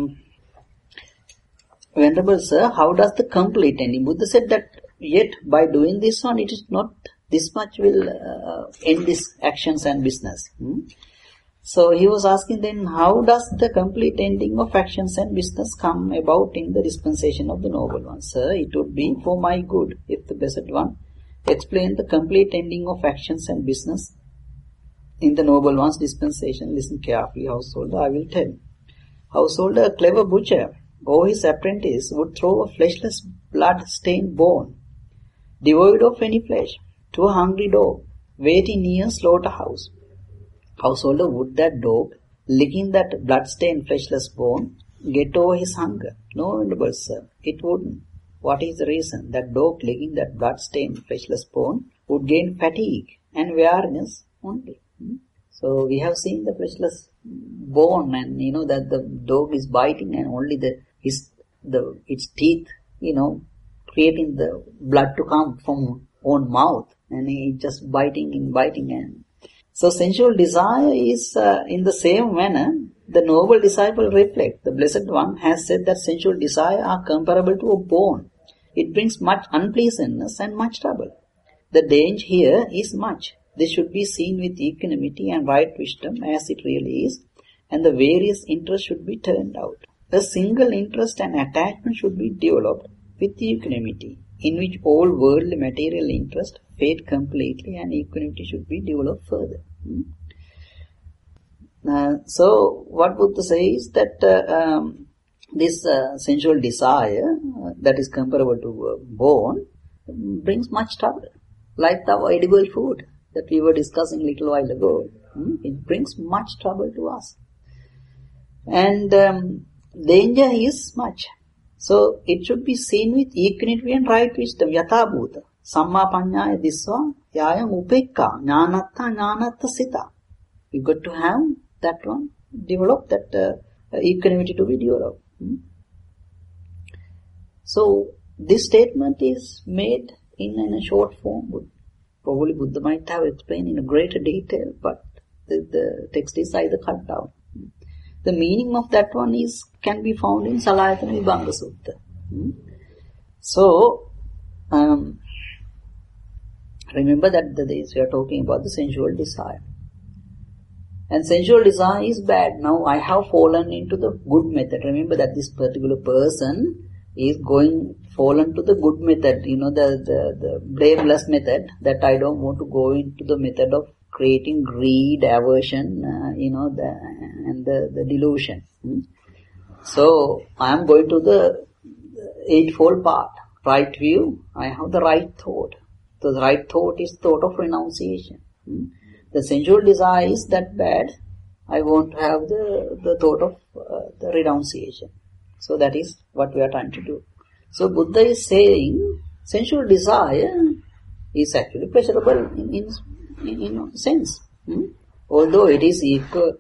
Venerable Sir, how does the complete ending? Buddha said that yet by doing this one, it is not this much will end this actions and business. So he was asking then, how does the complete ending of actions and business come about in the dispensation of the Noble One? Sir, it would be for my good if the Blessed One explained the complete ending of actions and business in the Noble One's dispensation. Listen carefully, householder, I will tell. Householder, a clever butcher or his apprentice would throw a fleshless blood-stained bone, devoid of any flesh, to a hungry dog waiting near a slaughterhouse. Householder, would that dog, licking that blood-stained fleshless bone, get over his hunger? No, Venerable Sir, it wouldn't. What is the reason? That dog licking that blood-stained fleshless bone would gain fatigue and weariness only. So we have seen the fleshless bone, and that the dog is biting and only its teeth, creating the blood to come from own mouth, and he just biting and so sensual desire is in the same manner the noble disciple reflect. The Blessed One has said that sensual desire are comparable to a bone. It brings much unpleasantness and much trouble. The danger here is much. This should be seen with equanimity and right wisdom as it really is, and the various interests should be turned out. A single interest and attachment should be developed with equanimity, in which all worldly material interest fade completely and equanimity should be developed further. So what Buddha says is that this sensual desire that is comparable to bone brings much trouble. Like the edible food that we were discussing a little while ago. It brings much trouble to us. And danger is much. So it should be seen with equanimity and right wisdom, yatha bhuta. Samma panyaya disva yayam upekka jnanatta jnanatta sita. You got to have that one, develop that equanimity to be developed. So this statement is made in a short form. Probably Buddha might have explained in a greater detail, but the text is either cut down. The meaning of that one can be found in Salayatana Vibhanga Sutta. So, remember that we are talking about the sensual desire. And sensual desire is bad. Now I have fallen into the good method. Remember that this particular person is fallen to the good method, the blameless method, that I don't want to go into the method of creating greed, aversion, the delusion. So I am going to the eightfold path. Right view, I have the right thought. So the right thought is thought of renunciation. The sensual desire is that bad. I want to have the thought of the renunciation. So that is what we are trying to do. So Buddha is saying sensual desire is actually pleasurable in sense. Although it is equal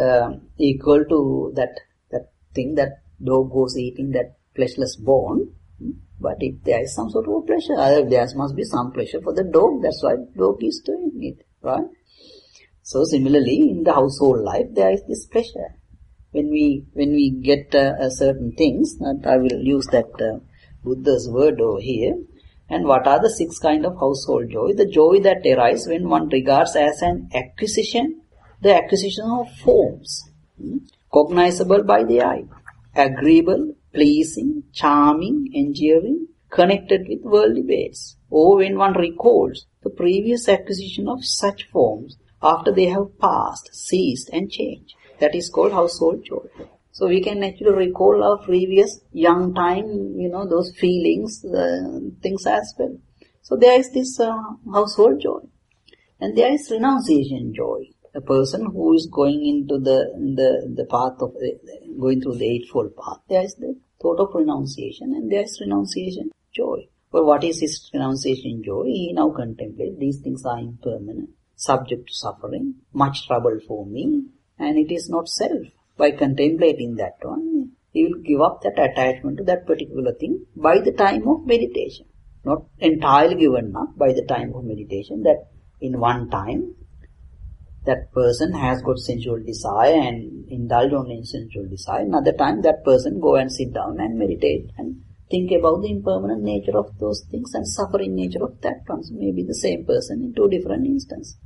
to that thing that dog goes eating that fleshless bone, but if there is some sort of pleasure, there must be some pleasure for the dog. That's why dog is doing it, right? So similarly, in the household life, there is this pleasure. When we get certain things, and I will use that Buddha's word over here. And what are the 6 kind of household joy? The joy that arises when one regards as an acquisition, the acquisition of forms, cognizable by the eye, agreeable, pleasing, charming, endearing, connected with worldly ways. Or when one recalls the previous acquisition of such forms after they have passed, ceased and changed. That is called household joy. So we can actually recall our previous young time, those feelings, things as well. So there is this household joy. And there is renunciation joy. A person who is going into the path of, going through the eightfold path, there is the thought of renunciation and there is renunciation joy. Well, what is his renunciation joy? He now contemplates these things are impermanent, subject to suffering, much trouble for me, and it is not self. By contemplating that one, he will give up that attachment to that particular thing by the time of meditation. Not entirely given up by the time of meditation, that in one time, that person has got sensual desire and indulge on in sensual desire. Another time, that person go and sit down and meditate and think about the impermanent nature of those things and suffering nature of that one. So maybe the same person in 2 different instances.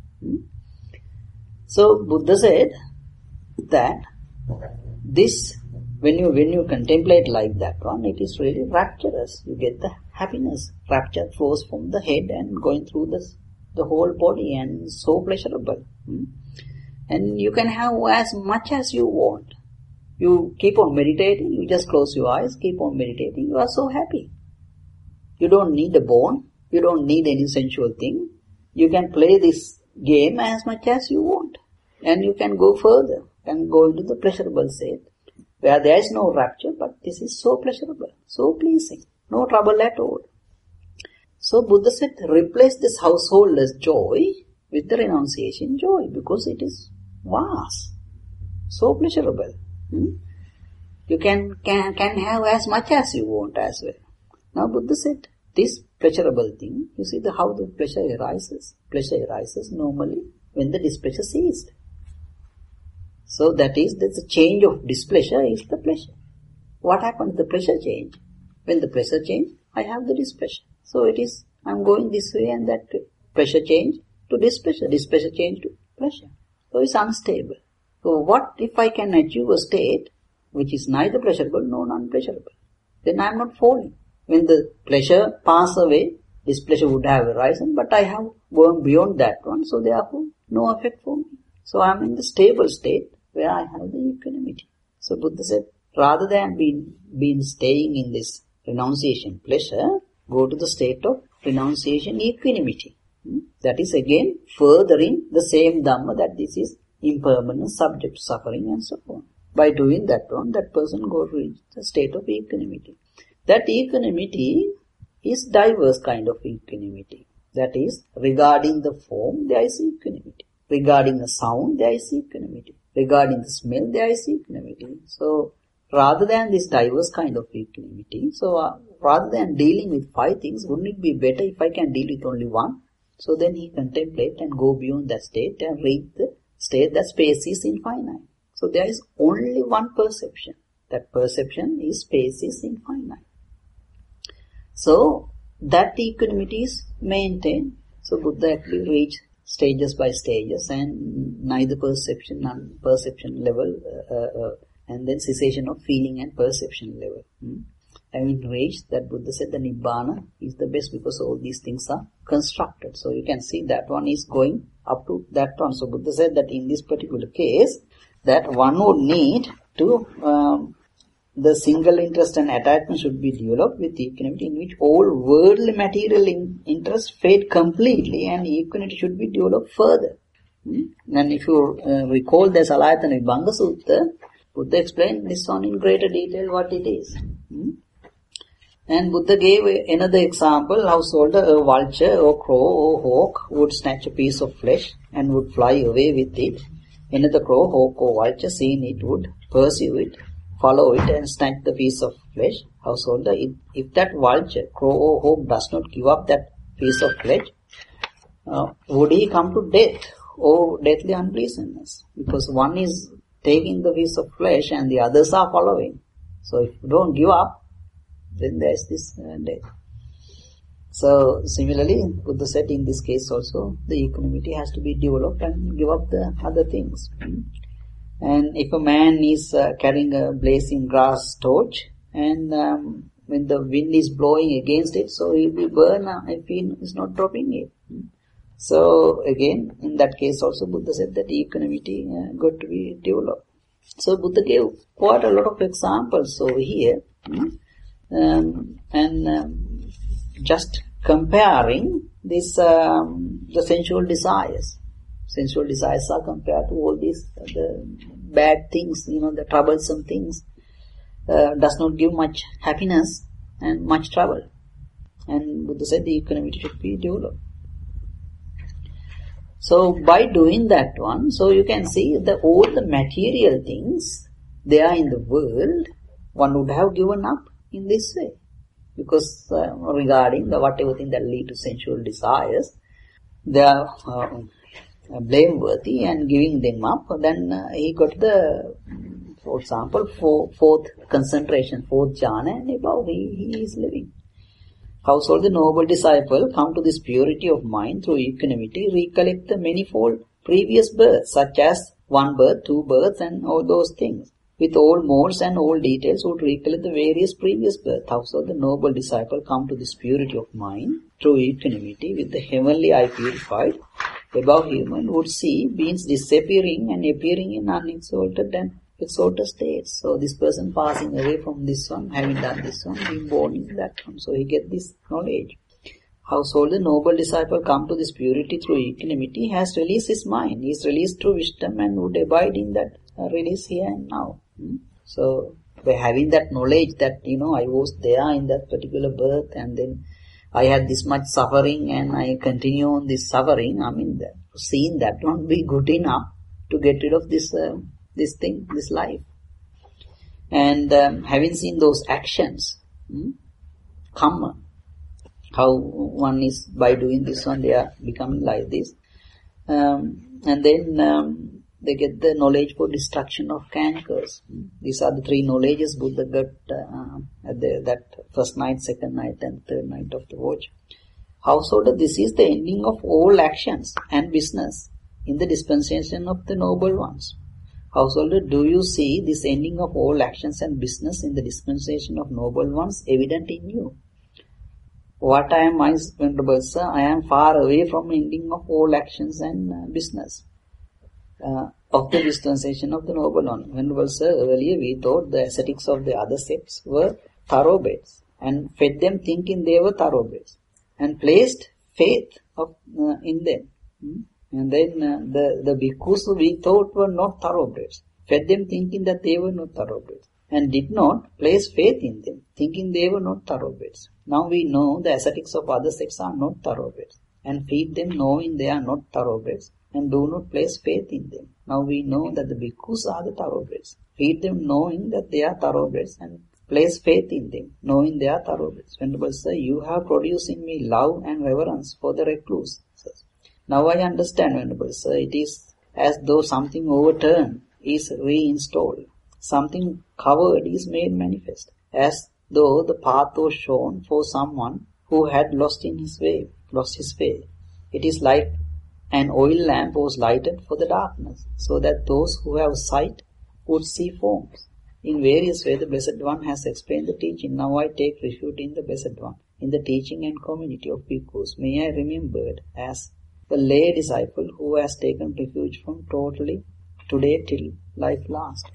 So Buddha said that this, when you contemplate like that one, it is really rapturous. You get the happiness. Rapture flows from the head and going through the whole body and so pleasurable. And you can have as much as you want. You keep on meditating, you just close your eyes, keep on meditating, you are so happy. You don't need a bone, you don't need any sensual thing. You can play this game as much as you want. And you can go further and go into the pleasurable state, where there is no rapture, but this is so pleasurable, so pleasing, no trouble at all. So Buddha said, replace this householder's joy with the renunciation joy, because it is vast, so pleasurable. You can have as much as you want as well. Now Buddha said, this pleasurable thing, you see how the pleasure arises. Pleasure arises normally when the displeasure ceased. So that is, the change of displeasure is the pleasure. What happened? The pleasure change. When the pleasure change, I have the displeasure. So it is, I am going this way and that way. Pleasure change to displeasure. Displeasure change to pleasure. So it's unstable. So what if I can achieve a state which is neither pleasurable nor non-pleasurable? Then I am not falling. When the pleasure pass away, displeasure would have arisen, but I have gone beyond that one, so therefore no effect for me. So I am in the stable state where I have the equanimity. So Buddha said, rather than being staying in this renunciation pleasure, go to the state of renunciation equanimity. That is again furthering the same Dhamma that this is impermanent, subject to suffering and so on. By doing that one, that person go to reach the state of equanimity. That equanimity is diverse kind of equanimity. That is, regarding the form, there is equanimity. Regarding the sound, there is equanimity. Regarding the smell, there is equanimity. So, rather than this diverse kind of equanimity, rather than dealing with 5 things, wouldn't it be better if I can deal with only one? So then he contemplate and go beyond that state and reach the state that space is infinite. So there is only one perception. That perception is space is infinite. So that equanimity is maintained. So Buddha actually reached stages by stages, and neither perception, non-perception level, and then cessation of feeling and perception level. Having reached that, Buddha said the Nibbana is the best because all these things are constructed. So you can see that one is going up to that one. So Buddha said that in this particular case, that one would need to, the single interest and attachment should be developed with equanimity, in which all worldly material interest fade completely and equanimity should be developed further. And if you recall the Salayatana Vibhanga Sutta, Buddha explained this one in greater detail what it is. And Buddha gave another example, householder, a vulture or crow or hawk would snatch a piece of flesh and would fly away with it. Another crow, hawk or vulture, seeing it, would pursue it, follow it and snatch the piece of flesh. Householder, if that vulture, crow or hawk does not give up that piece of flesh, would he come to death or deathly unpleasantness? Because one is taking the piece of flesh and the others are following. So if you don't give up, then there is this death. So similarly, Buddha said in this case also, the equanimity has to be developed and give up the other things. And if a man is carrying a blazing grass torch, and when the wind is blowing against it, so he will burn if he is not dropping it. So again, in that case also, Buddha said that equanimity got to be developed. So Buddha gave quite a lot of examples over here. Just comparing this, the sensual desires. Sensual desires are compared to all these, the bad things, the troublesome things, does not give much happiness and much trouble. And Buddha said the equanimity should be developed. So by doing that one, so you can see that all the material things there in the world, one would have given up in this way. Because regarding the whatever thing that lead to sensual desires, they are blameworthy, and giving them up, then he got the, for example, fourth concentration, fourth jhana, and above he is living. Household, the noble disciple come to this purity of mind through equanimity, recollect the manifold previous births, such as 1 birth, 2 births, and all those things. With all modes and all details would recollect the various previous births. Household, the noble disciple come to this purity of mind through equanimity, with the heavenly eye purified, above human would see beings disappearing and appearing in unexalted and exalted states. So this person passing away from this one, having done this one, being born in that one. So he get this knowledge. Household, the noble disciple come to this purity through equanimity, has released his mind. He is released through wisdom and would abide in that release here and now. So by having that knowledge that, I was there in that particular birth, and then I had this much suffering and I continue on this suffering, seeing that won't be good enough to get rid of this thing, this life. And having seen those actions, karma, how one is, by doing this one, they are becoming like this. And then they get the knowledge for destruction of cankers. These are the 3 knowledges Buddha got at that first night, second night, and third night of the watch. Householder, this is the ending of all actions and business in the dispensation of the noble ones. Householder, do you see this ending of all actions and business in the dispensation of noble ones evident in you? What I am, my venerable sir, I am far away from ending of all actions and business. of the dispensation of the Noble One. Venerable Sir, earlier we thought the ascetics of the other sects were thoroughbreds and fed them thinking they were thoroughbreds and placed faith in them. And then the bhikkhus we thought were not thoroughbreds, fed them thinking that they were not thoroughbreds and did not place faith in them, thinking they were not thoroughbreds. Now we know the ascetics of other sects are not thoroughbreds and feed them knowing they are not thoroughbreds and do not place faith in them. Now we know that the bhikkhus are the thoroughbreds. Feed them knowing that they are thoroughbreds and place faith in them, knowing they are thoroughbreds. Venerable Sir, you have produced in me love and reverence for the recluse. Now I understand, Venerable Sir, it is as though something overturned is reinstalled. Something covered is made manifest, as though the path was shown for someone who had lost his way. It is like an oil lamp was lighted for the darkness, so that those who have sight would see forms. In various ways the Blessed One has explained the teaching. Now I take refuge in the Blessed One, in the teaching and community of bhikkhus. May I remembered as the lay disciple who has taken refuge from totally today till life last.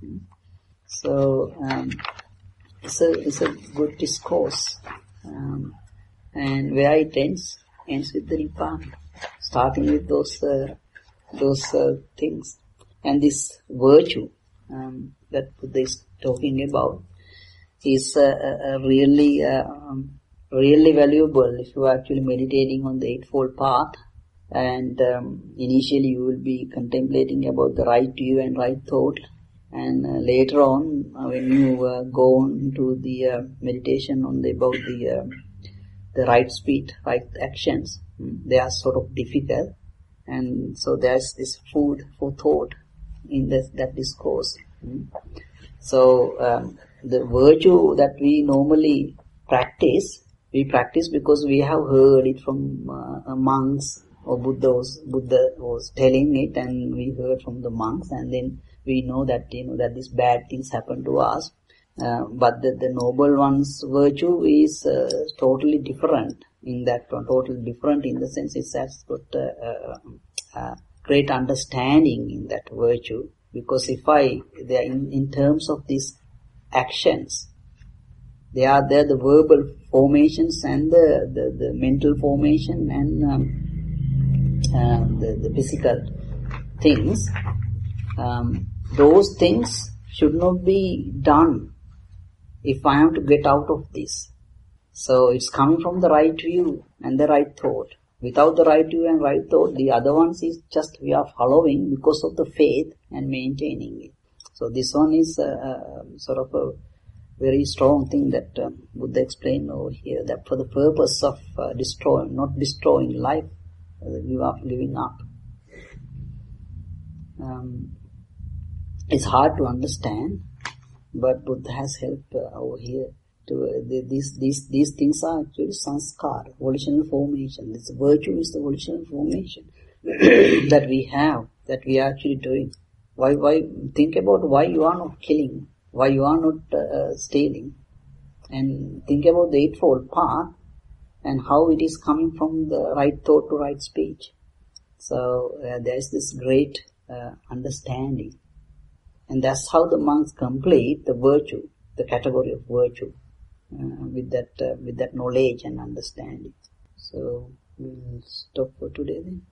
So it's a good discourse, and where it ends with the Nibbana, starting with those things, and this virtue that Buddha is talking about is really valuable if you are actually meditating on the Eightfold Path. And initially you will be contemplating about the right view and right thought, and later on when you go on to the meditation on about the right speech, right actions, they are sort of difficult, and so there's this food for thought in that discourse. So the virtue that we normally practice, we practice because we have heard it from monks, or Buddha was telling it, and we heard from the monks, and then we know that that these bad things happen to us. But the Noble One's virtue is totally different in that one, totally different in the sense it has got great understanding in that virtue. Because if they are in terms of these actions, they are there, the verbal formations and the mental formation and the physical things. Those things should not be done if I am to get out of this. So it's coming from the right view and the right thought. Without the right view and right thought, the other ones is just we are following because of the faith and maintaining it. So this one is sort of a very strong thing that Buddha explained over here, that for the purpose of not destroying life, giving up. It's hard to understand, but Buddha has helped over here. These things are actually sanskar, volitional formation. This virtue is the volitional formation that we have, that we are actually doing. Why think about why you are not killing, why you are not stealing, and think about the Eightfold Path and how it is coming from the right thought to right speech. So there is this great understanding, and that's how the monks complete the virtue, the category of virtue. With that knowledge and understanding. So we'll stop for today then.